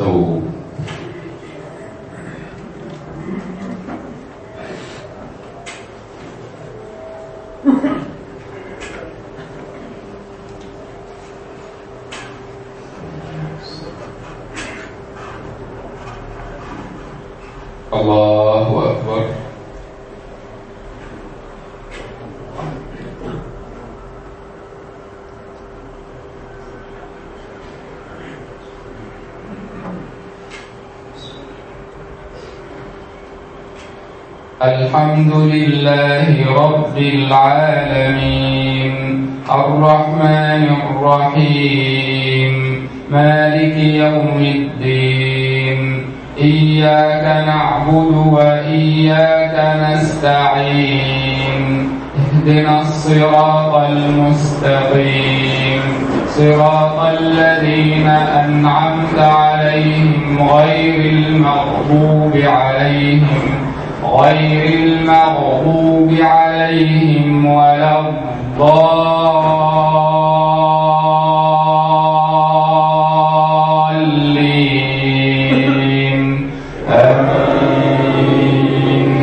استووا. الله أكبر. الحمد لله رب العالمين الرحمن الرحيم مالك يوم الدين إياك نعبد وإياك نستعين اهدنا الصراط المستقيم صراط الذين أنعمت عليهم غير المغضوب عليهم ولا الضالين آمين.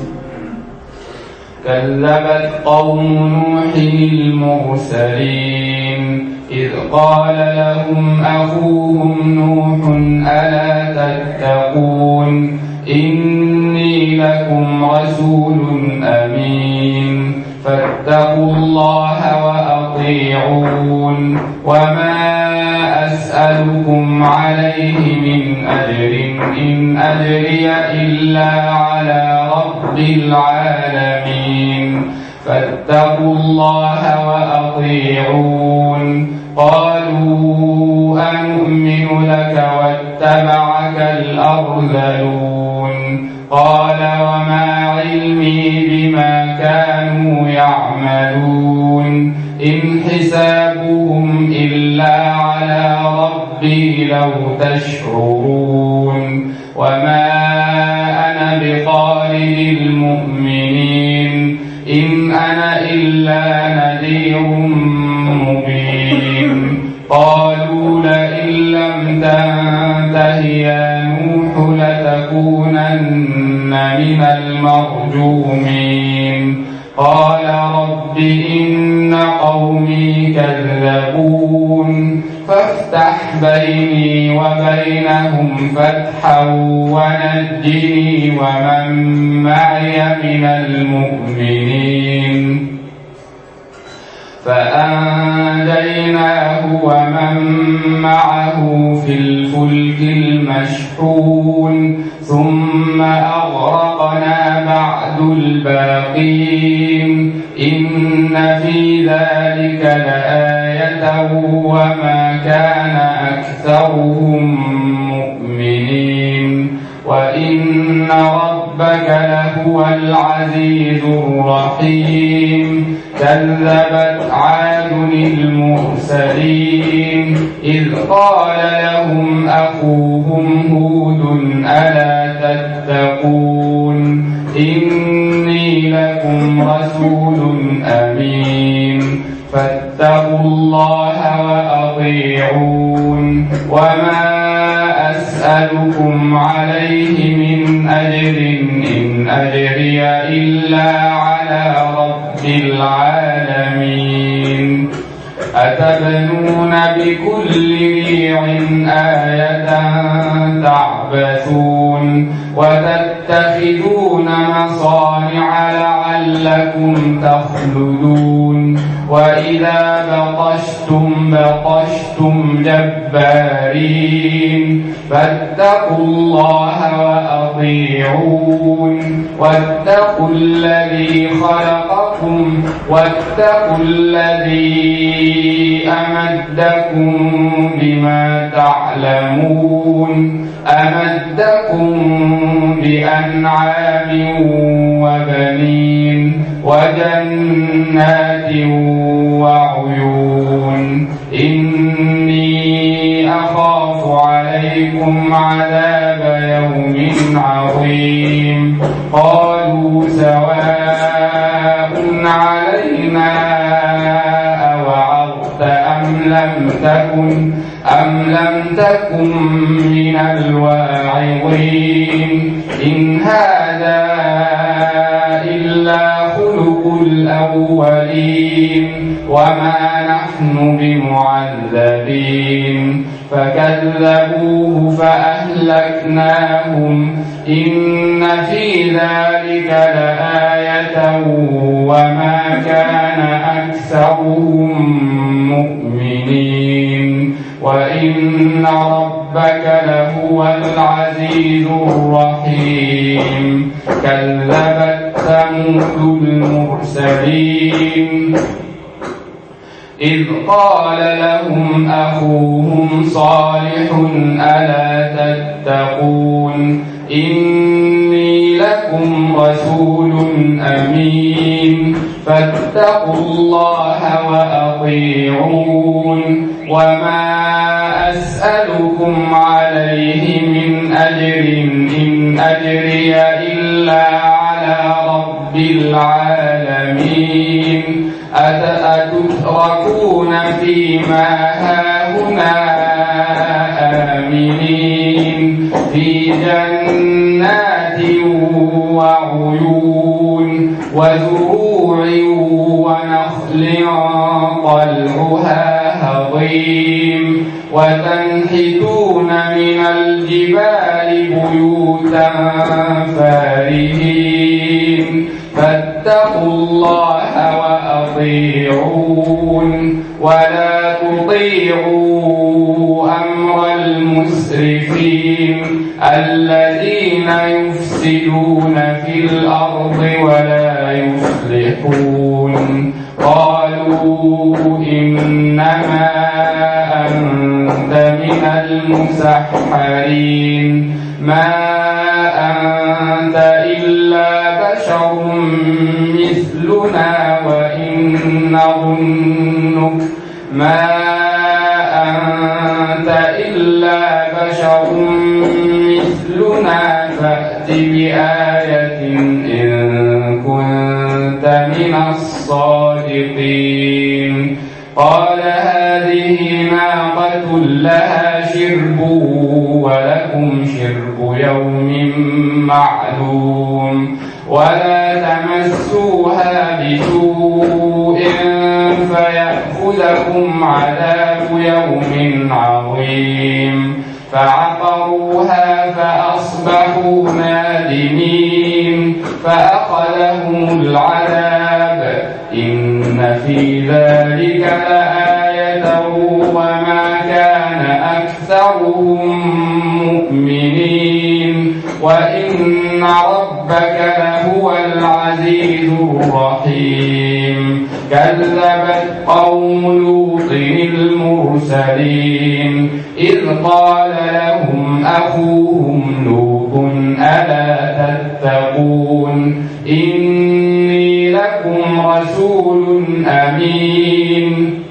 كذبت قوم نوح المرسلين إذ قال لهم أخوهم نوح ألا تتقون إني لكم رسول أمين فاتقوا الله وأطيعون وما أسألكم عليه من أجر إن أجري إلا على رب العالمين فاتقوا الله وأطيعون. قالوا أنؤمن لك واتبعك الأرذلون قال وما علمي بما كانوا يعملون إن حسابهم إلا على ربي لو تشعرون وما أنا بطارد المؤمنين إن أنا إلا نذير مبين. قالوا لئن لم تنته يا نوح لتكونن من المرجومين. قال رب إن قومي كذبون فافتح بيني وبينهم فتحا ونجني ومن معي من المؤمنين. فأنجيناه ومن معه في الفلك المشحون ثم أغرقنا بعد الباقين إن في ذلك لآية وما كان أكثرهم مؤمنين وإن ربك لهو العزيز الرحيم. كذبت عاد المرسلين إذ قال لهم أخوهم هود ألا تتقون إني لكم رسول أمين فاتقوا الله وأطيعون وما أسألكم عليه من أجر إن أجري إلا على رب العالمين. أتبنون بكل ريع آية تعبثون وتتخذون مصانع لعلكم تخلدون وإذا بطشتم جبارين فاتقوا الله وأطيعون واتقوا الذي خلقكم واتقوا الذي أمدكم بما تعلمون أمدكم بأنعام وبنين وجنات وعيون. إني أخاف عليكم عذاب يوم عظيم. قالوا سواء علينا أوعظت أم لم تكن من الواعظين إن هذا إلا خلق الأولين وما نحن بمعذبين فكذبوه فأهلكناهم إن في ذلك لآية وما كان أكثرهم مؤمنين وإن ربك لهو العزيز الرحيم كذبت ثمود المرسلين إذ قال لهم أخوهم صالح ألا تتقون إني لكم رسول أمين فاتقوا الله وأطيعون وما أسألكم عليه من أجر إن أجري إلا على رب العالمين أتتركون فيما هاهنا آمنين في جنات وعيون وزروع ونخل طلعها هضيم وتنحتون من الجبال بيوتا فارهين فاتقوا الله وأطيعون ولا تطيعوا أمر المسرفين الذين يفسدون في الأرض ولا يصلحون قالوا إنما أنت من المسحرين ما أنت إلا بشر مثلنا وإن نظنك ما أنت إلا بشر مثلنا فأت بآية إن كنت من الصادقين قال هذه ناقة لها شرب ولكم شرب يوم معلوم ولا تمسوها بسوء فيأخذكم عذاب يوم عظيم فعقروها فأصبحوا نادمين فأخذهم العذاب إن في ذلك لآية وما كان أكثرهم مؤمنين وإن ربك لهو العزيز الرحيم كذبت قوم لوط المرسلين إذ قال لهم أخوهم لوط ألا تتقون إني لكم رسول أمين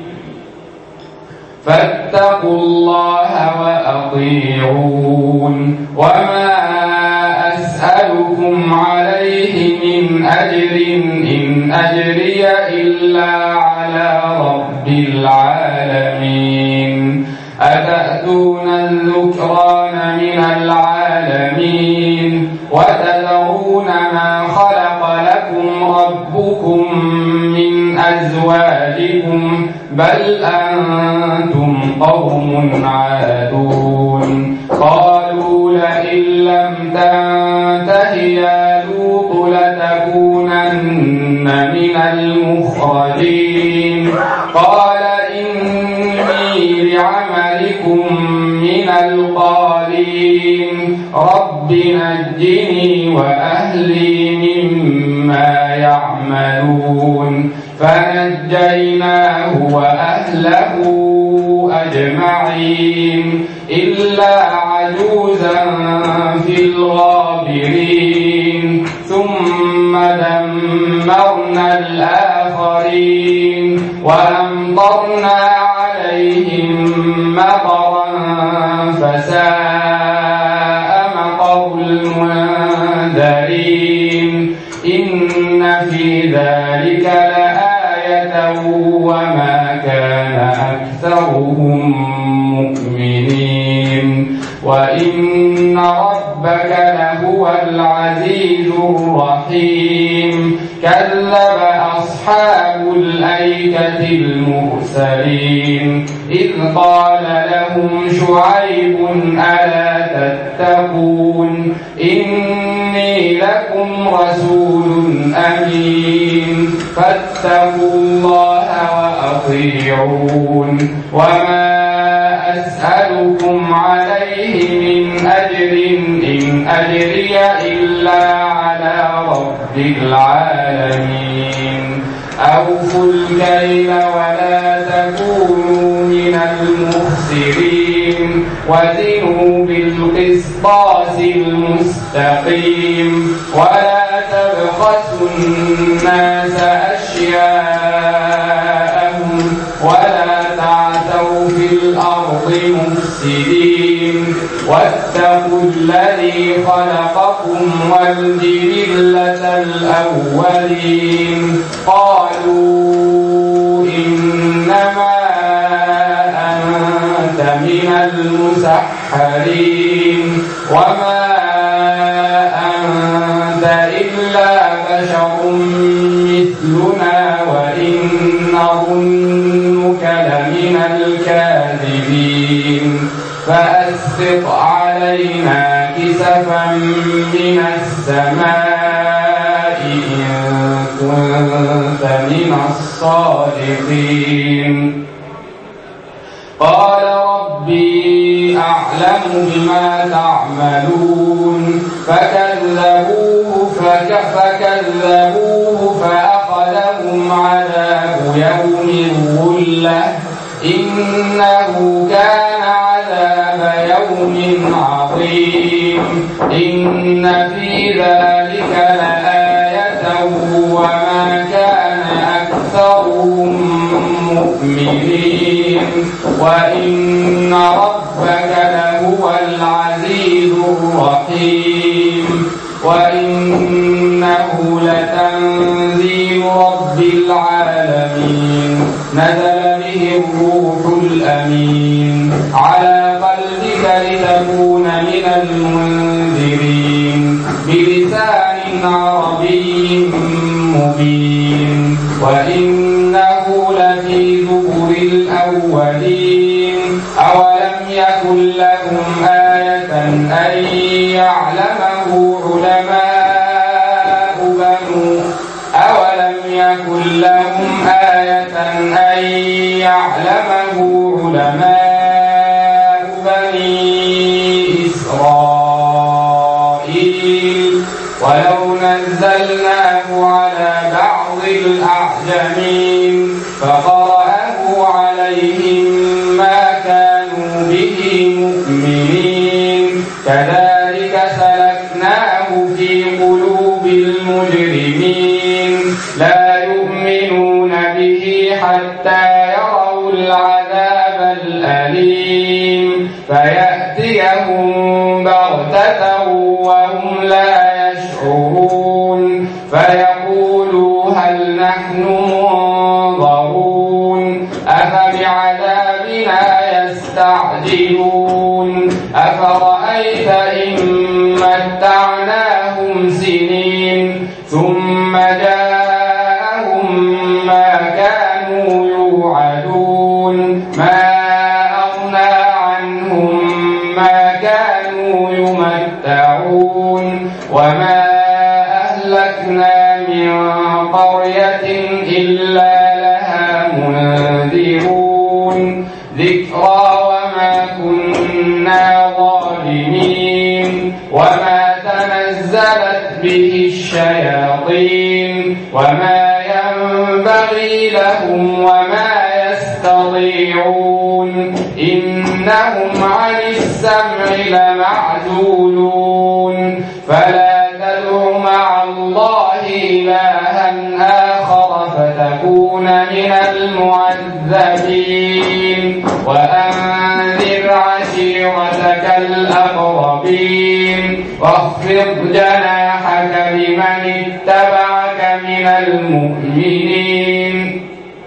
فاتقوا الله وأطيعون وما أسألكم عليه من أجر إن أجري إلا على رب العالمين أتأتون الذكران من العالمين وتذرون ما خلق لكم ربكم من أزواجكم بل أنتم قوم عادون قالوا لئن لم تنته يا لوط لتكونن من المخرجين قال إني لعملكم من القالين رب نجني وأهلي مما يعملون فنجيناه وأهله أجمعين إلا عجوزا في الغابرين ثم دمرنا الآخرين وأمطرنا عليهم مطرا فساء مطر المنذرين إن في ذلك لآية وما كان أكثرهم مؤمنين وإن ربك لهو العزيز الرحيم كذب أصحاب الأيكة المرسلين إذ قال لهم شعيب ألا تتقون إني لكم رسول أمين فاتقوا الله وأطيعون وما أسألكم عليه من أجر إن أجري إلا على رب العالمين أوفوا الكيل ولا تكونوا من المخسرين وزنوا بالقسطاس المستقيم ولا تبخسوا الناس أشياءهم ولا تعثوا في الأرض مفسدين واتقوا الذي خلقكم والجبلة الأولين قالوا إنما أنت من المسحرين وما أنت إلا بشر مثلنا وإن نظنك لمن الكاذبين فأسقط علينا كسفا من السماء إن كنت من الصادقين قال ربي أعلم بما تعملون فكذبوه فأخذهم عذاب يوم الظلة إنه كان عذاب يوم عظيم إن في ذلك لآية وما كان أكثرهم مؤمنين وإن ربك لهو العزيز الرحيم وإنه لتنزيل رب العالمين نزل به الروح الأمين على قلبك لتكون من المنذرين بلسان عربي مبين وإنه لفي زبر الأولين أولم يكن لهم آية أن يعلمه علماء بني إسرائيل ولو نزلناه على بعض الأعجمين فقرأه عليهم ما كانوا به مؤمنين كذلك سلكناه في قلوب المجرمين لا يؤمنون به حتى يروا العذاب الأليم فيأتيهم بغتة وهم لا يشعرون فيقولوا هل نحن منظرون أفبعذابنا يستعجلون أفرأيت إن متعناهم سنين ثم جاءهم ما كانوا يوعدون ما أغنى عنهم ما كانوا يمتعون وما أهلكنا من قرية إلا لها منذرون ذكرى وما كنا ظالمين وما تنزلت به الشياطين وما ينبغي لهم وما يستطيعون إنهم عن السمع لمعزولون فلا تدع مع الله إلها آخر فتكون من المعذبين وأنذر عشيرتك الأقربين واخفض جناحك لمن اتبعك من المؤمنين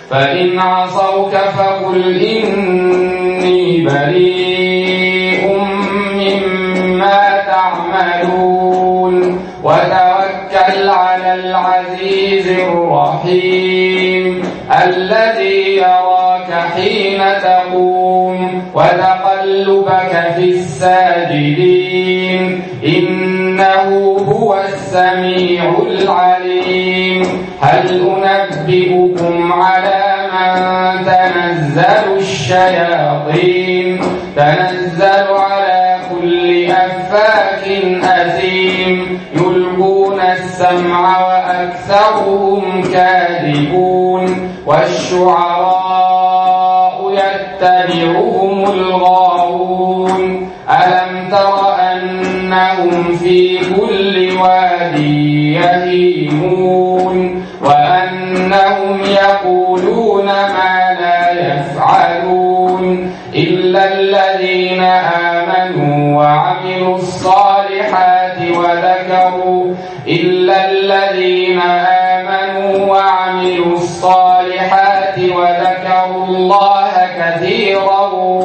فإن عصوك فقل إني بريء مما تعملون وتوكل على العزيز الرحيم الذي يراك حين تقوم وتقلبك في الساجدين إنه هو السميع العليم هل أنبئكم على من تنزل الشياطين تنزل على كل أفاك أثيم يلقون السمع وأكثرهم كاذبون والشعراء يتبعهم الغاوون ألم تر أنهم في كل واد يهيمون وأنهم يقولون ما لا يفعلون إلا الذين آمنوا وعملوا الصالحات وذكروا الله كثيرا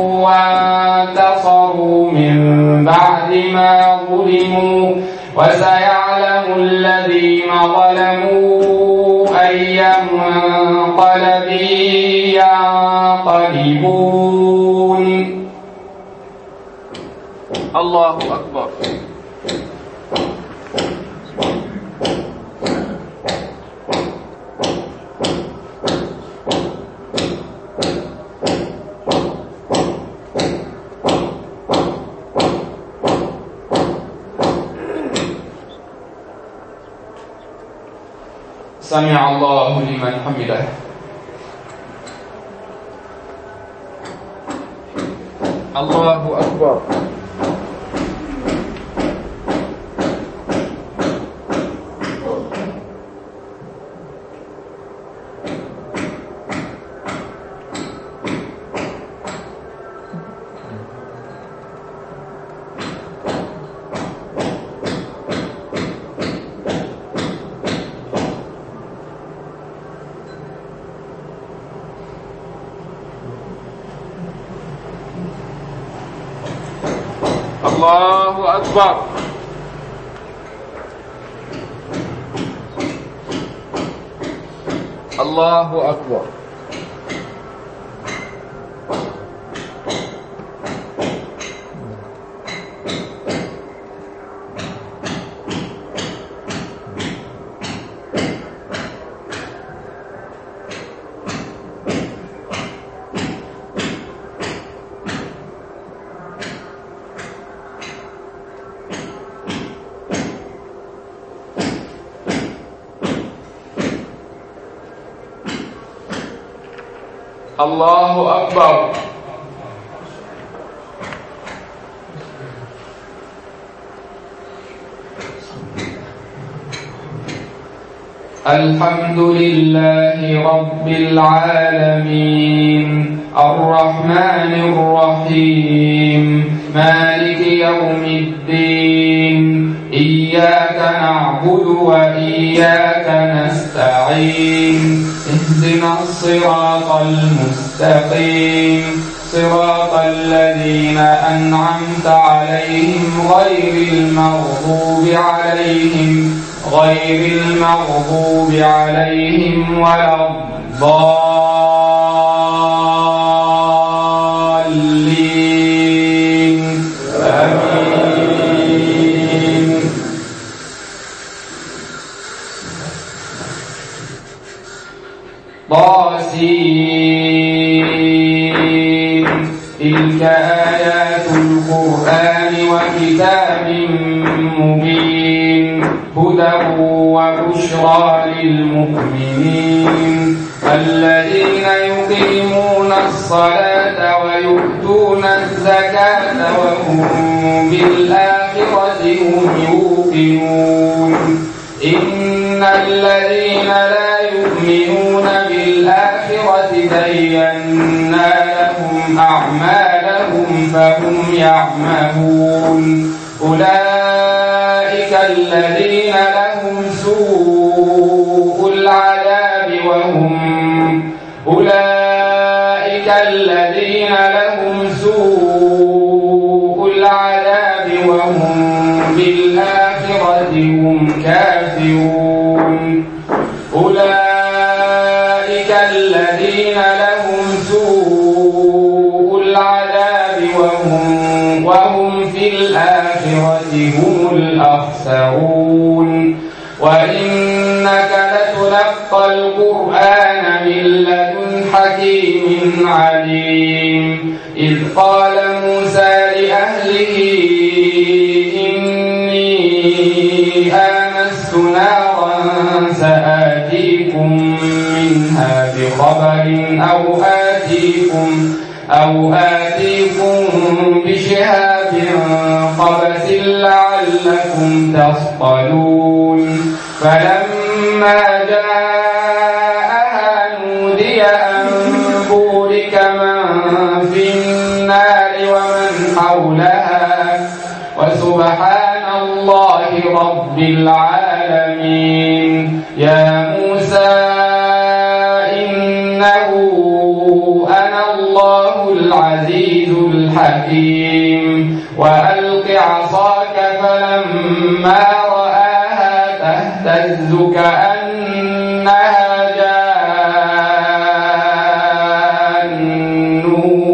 وانتصروا من بعد ما ظلموا وسيعلم الذين ظلموا أي منقلب ينقلبون. الله أكبر. سمع الله لمن حمده. الله أكبر. الله أكبر. الله أكبر. الله أكبر. الحمد لله رب العالمين الرحمن الرحيم مالك يوم الدين إياك نعبد وإياك نستعين اهدنا الصراط المستقيم صراط الذين أنعمت عليهم غير المغضوب عليهم ولا الضالين آمين. طاسين تلك آيات القرآن وكتاب مبين هدى وبشرى للمؤمنين الذين يقيمون الصلاة ويؤتون الزكاة وهم بالآخرة هم يوقنون إن الذين لا يؤمنون بالآخرة زينا لهم أعمالهم فهم يعمهون أولئك الذين لهم سوء العذاب وهم في الكافرون أولئك الذين لهم سوء العذاب وهم في الآخرة هم الأخسرون وإنك لتلقى القرآن من لدن حكيم عليم إذ قال موسى لأهله إني آنست نارا سآتيكم منها بخبر أو آتيكم بشهاب قبس لعلكم تصطلون فلما جاءها نودي أن بورك من في النار ومن حولها وسبحان الله رب العالمين يا موسى إنه أنا الله العزيز الحكيم وألق عصاك فلما رآها تهتز كأنها جان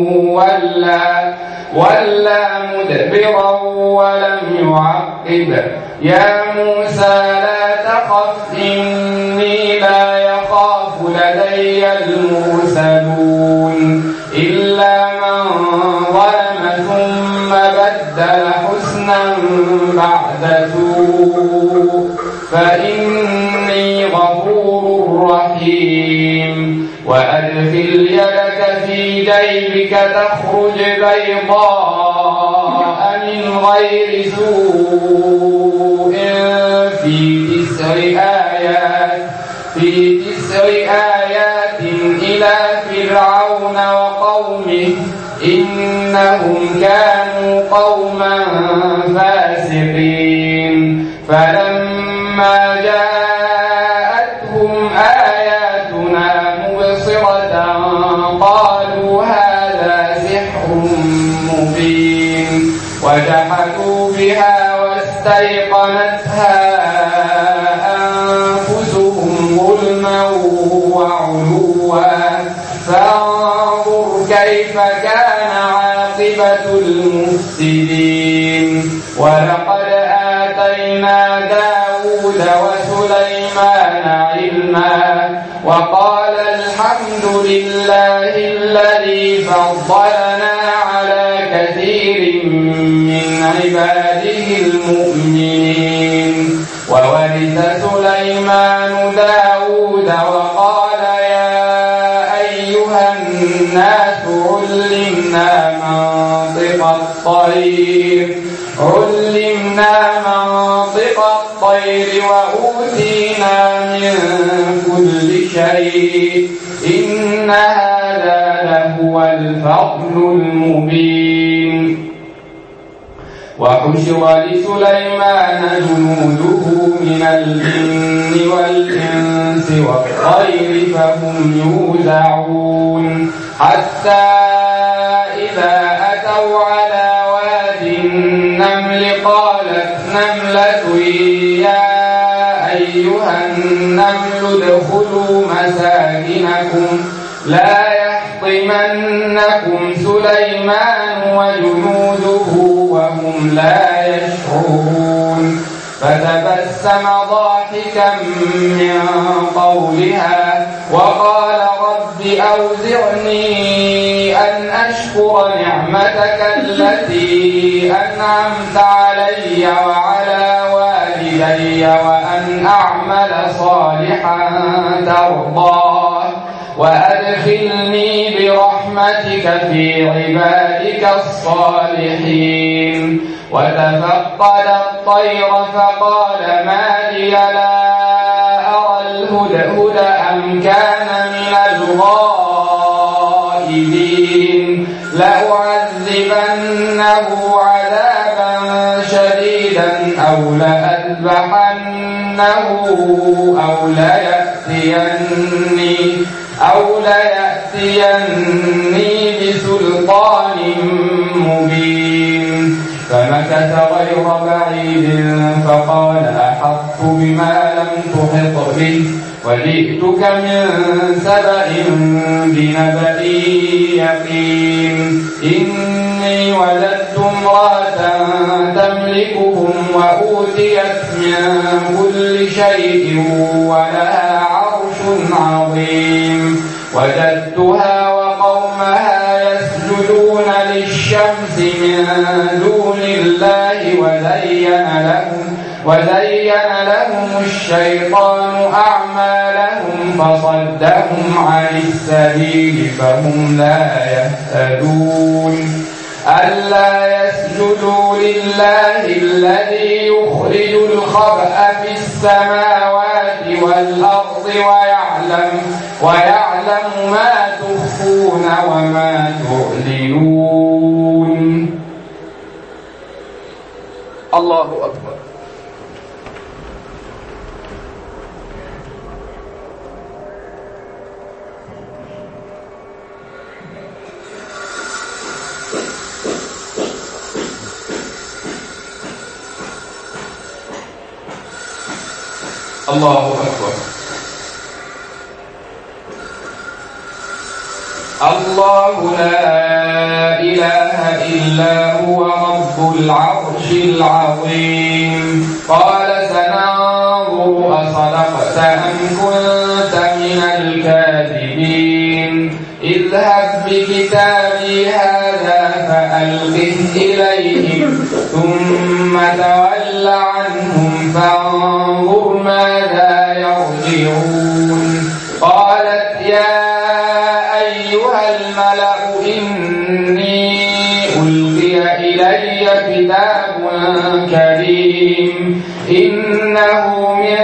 ولا مدبرا ولم يعقب يا موسى لا تخف إني لا يخاف لدي المرسلون إلا من ظلم ثم بدل حسنا بعد سوء فإني غفور رحيم وأدخل يدك في جيبك تخرج بيضاء من غير سوء في تسع آيات إلى فرعون وقومه إنهم كانوا قوما فاسقين فلما جاءتهم آياتنا مبصرة قالوا هذا سحر مبين وجحدوا بها واستيقنتها أنفسهم ظلما وعلوا فانظر كيف كان عاقبة المفسدين ولقد آتينا داود وسليمان علما وقال الحمد لله الذي فضلنا على كثير من عباده المؤمنين وورث سليمان داود وقال يا أيها الناس علمنا منطق الطير وأوتينا من كل شيء إن هذا لهو الفضل المبين وحشر لسليمان جنوده من الجن والإنس والطير فهم يوزعون حتى إذا أتوا على واد النمل قالت نملة يا أيها النمل ادخلوا مساكنكم لا يحطمنكم سليمان وجنوده وهم لا يشعرون فتبسم ضاحكا من قولها وقال رب أوزعني أن أشكر نعمتك التي أنعمت علي وعلى والدي وأن أعمل صالحا ترضاه وأدخلني برحمتك في عبادك الصالحين وتفقد الطير فقال ما لي لا أرى الهدهد أم كان من الغائبين لأعذبنه عذابا شديدا أو لأذبحنه أو ليأتيني بسلطان مبين فمكث غير بعيد فقال أحطت بما لم تحط به وجئتك من سبأ بنبأ يقين إني وجدت امرأة تملكهم وأوتيت من كل شيء ولها عرش عظيم وجدتها وقومها يسجدون للشمس من دون الله وزين لهم الشيطان أعمالهم فصدهم عن السبيل فهم لا يهتدون ألا يسجدوا لله الذي يخرج الخبأ في السماوات والأرض ويعلم ما تخفون وما تعلنون. الله أكبر. الله أكبر. الله لا إله إلا هو رب العرش العظيم. قال سننظر أصدقت أم كنت من الكاذبين اذهب بكتابي هذا فألقه إليهم ثم تول عنهم فانظر ماذا يرجعون. قالت يا أيها الملأ إني ألقي إلي كتاب كريم إنه من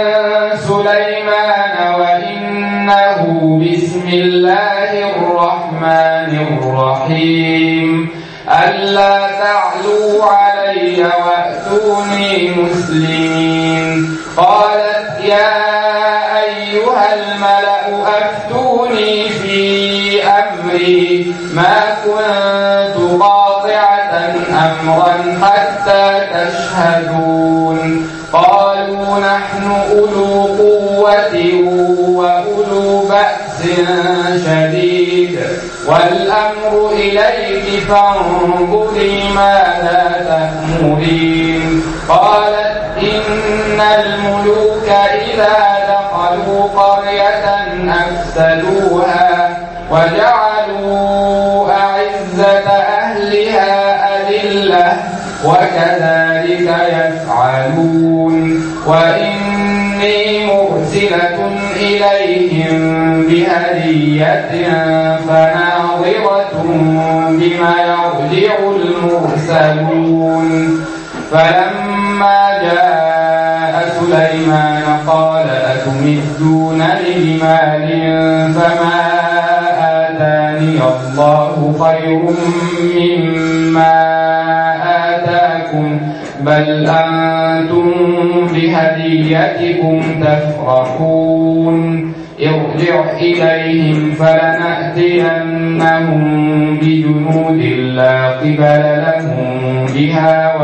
سليمان وإنه بسم الله الرحمن الرحيم ألا تعلوا علي وأتوني مسلمين. قالت يا أيها الملأ أفتوني في أمري ما كنت قاطعة أمرا حتى تشهدون. قالوا نحن أولو قوة وأولو بأس شديد والأمر إليك فانظري ماذا تأمرين. قالت إن الملوك إذا دخلوا قرية أفسدوها وجعلوا أعزة أهلها أذلة وكذلك يفعلون. وإني مرسلة إليهم بهدية فناظرة بما يرجع المرسلون. فلما جاء سليمان قال أتمدونني بمال فما آتاني الله خير مما آتاكم بل أنتم بهديتكم تفرحون. ارجع إليهم فلنأتينهم بجنود لا قبل لهم بها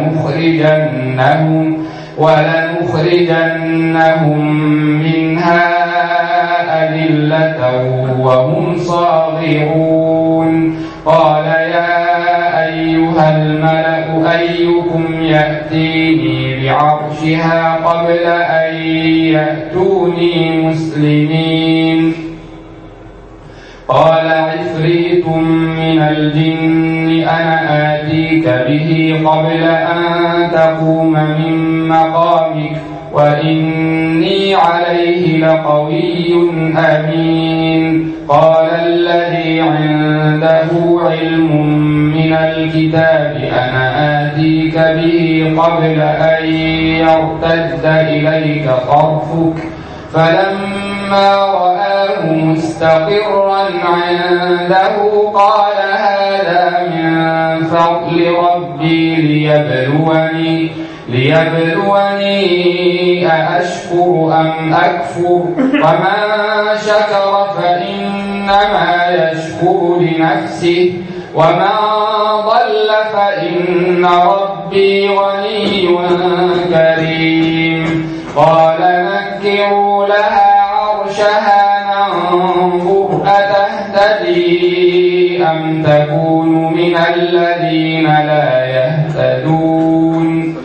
ولنخرجنهم منها أذلة وهم صاغرون. قال يا أيها الملأ أيكم يأتيني بعرشها قبل أن يأتوني مسلمين. قال عفريت من الجن أنا آتيك به قبل أن تقوم من مقامك وإني عليه لقوي أمين. قال الذي عنده علم من الكتاب أنا آتيك به قبل أن يرتد إليك طرفك فلما رآه مستقرا عنده قال هذا من فضل ربي ليبلوني أأشكر أم أكفر ومن شكر فإنما يشكر لنفسه ومن ضل فإن ربي ربي غني كريم. قال نكروا لها عرشها ننظر أتهتدي أم تكون من الذين لا يهتدون.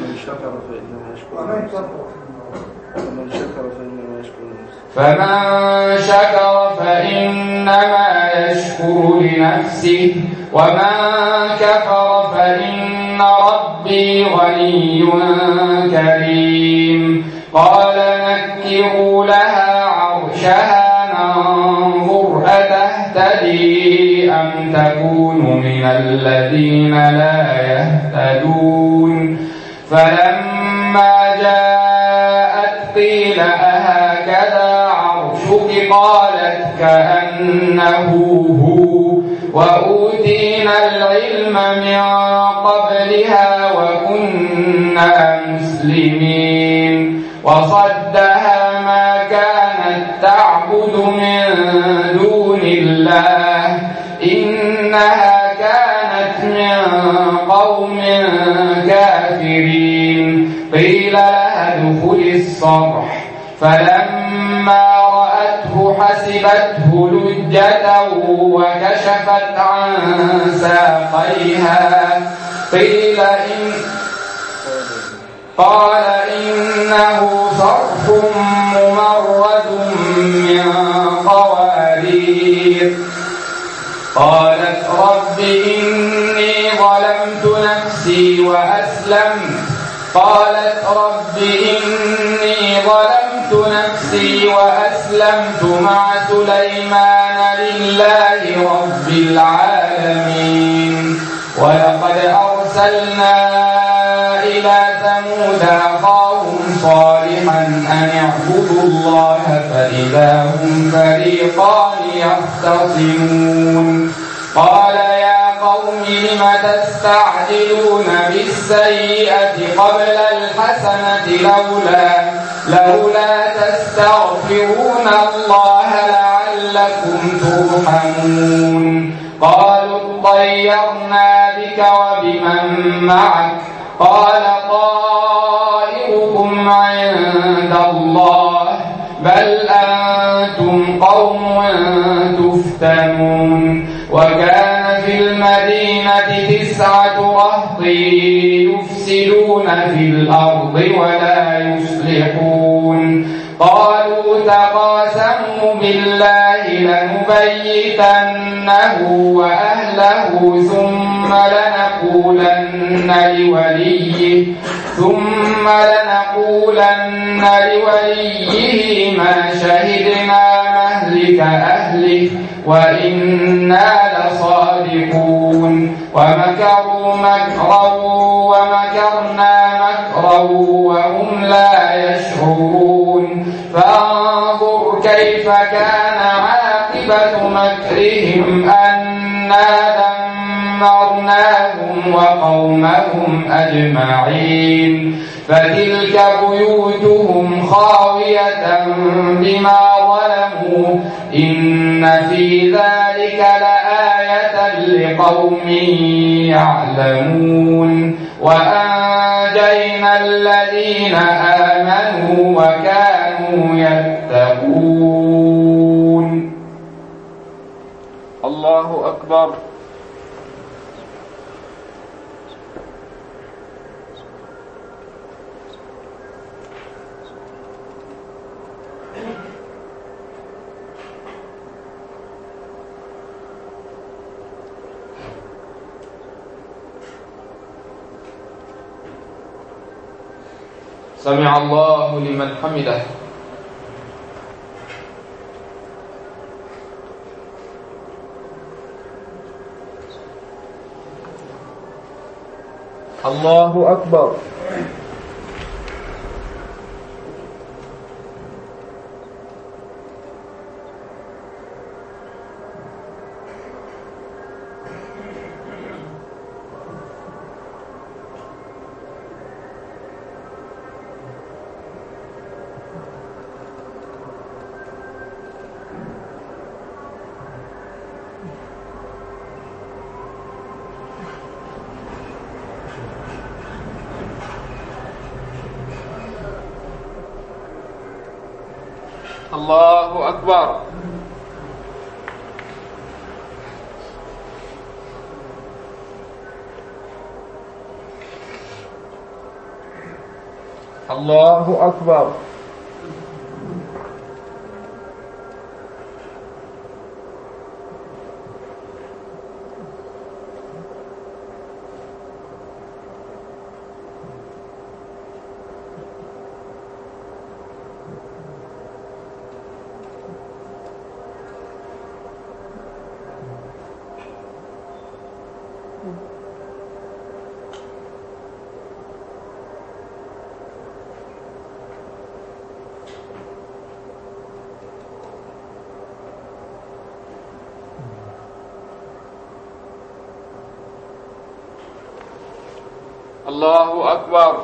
فمن شكر فإنما يشكر لنفسه ومن كفر فإن ربي غني كريم. قال نكروا لها عرشها ننظر أتهتدي أم تكون من الذين لا يهتدون. فلما جاءت قيل أهكذا عرشك قالت كأنه هو وأوتينا العلم من قبلها وكنا مسلمين. وصدها ما كانت تعبد من دون الله إنها كانت من قوم كافرين. قيل لها ادخل الصرح فلما رأته حسبته لجة وكشفت عن ساقيها قال إنه صرح ممرد من قوارير. قالت رب إني ظلمت نفسي وأسلمت مع سليمان لله رب العالمين. ولقد أرسلنا إلى ثمود أخاهم صالحا أن اعبدوا الله فإذا هم فريقان يختصمون. قال يا قوم لم تستعجلون بالسيئة قبل الحسنة لولا تستغفرون الله لعلكم ترحمون. قالوا اطيرنا بك وبمن معك قال طائركم عند الله بل أنتم قوم تفتنون. وكان في المدينة 9 رهط يفسدون في الأرض ولا يصلحون. قالوا تقاسموا بالله لنبيتنه وأهله ثم لنقولن لوليه ما شهدنا مهلك أهله وإنا لصادقون. ومكروا مكرا ومكرنا مكرا وهم لا يشعرون. فانظر كيف كان عاقبة مكرهم أنا دمرناهم وقومهم أجمعين. فتلك بيوتهم خاوية بما ظلموا إن في ذلك لآية لقوم يعلمون. وأنجينا الذين آمنوا وكانوا يتقون. الله أكبر. سمع الله لمن حمده. الله أكبر. الله أكبر. الله أكبر. الله أكبر.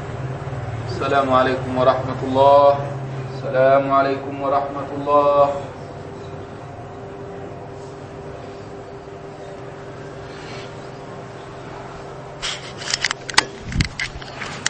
السلام عليكم ورحمة الله. السلام عليكم ورحمة الله.